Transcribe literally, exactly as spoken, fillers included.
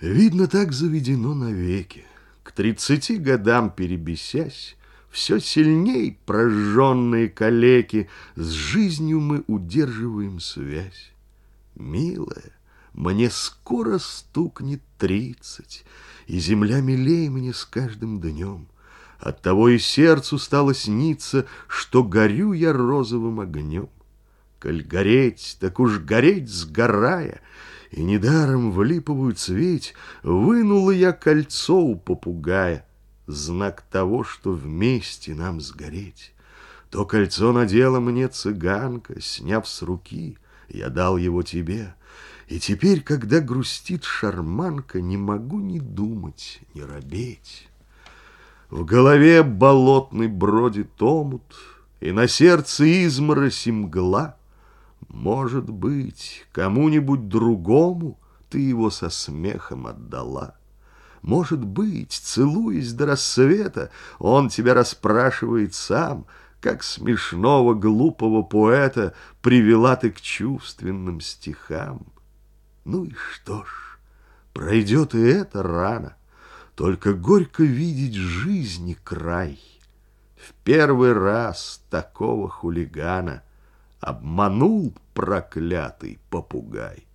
Видно, так заведено навеки. К тридцати годам перебесясь, все сильней прожженные калеки, с жизнью мы удерживаем связь. Милая, мне скоро стукнет тридцать, и земля милей мне с каждым днем. Оттого и сердцу стало сниться, что горю я розовым огнем. Коль гореть, так уж гореть сгорая, и недаром в липовую цветь вынула я кольцо у попугая, знак того, что вместе нам сгореть. То кольцо надела мне цыганка, сняв с руки, я дал его тебе. И теперь, когда грустит шарманка, не могу ни думать, ни робеть. В голове болотный бродит омут, и на сердце изморозь и мгла. Может быть, кому-нибудь другому ты его со смехом отдала. Может быть, целуясь до рассвета, он тебя расспрашивает сам, как смешного глупого поэта привела ты к чувственным стихам. Ну и что ж, пройдет и это рано, только горько видеть жизни край. В первый раз такого хулигана обманул проклятый попугай.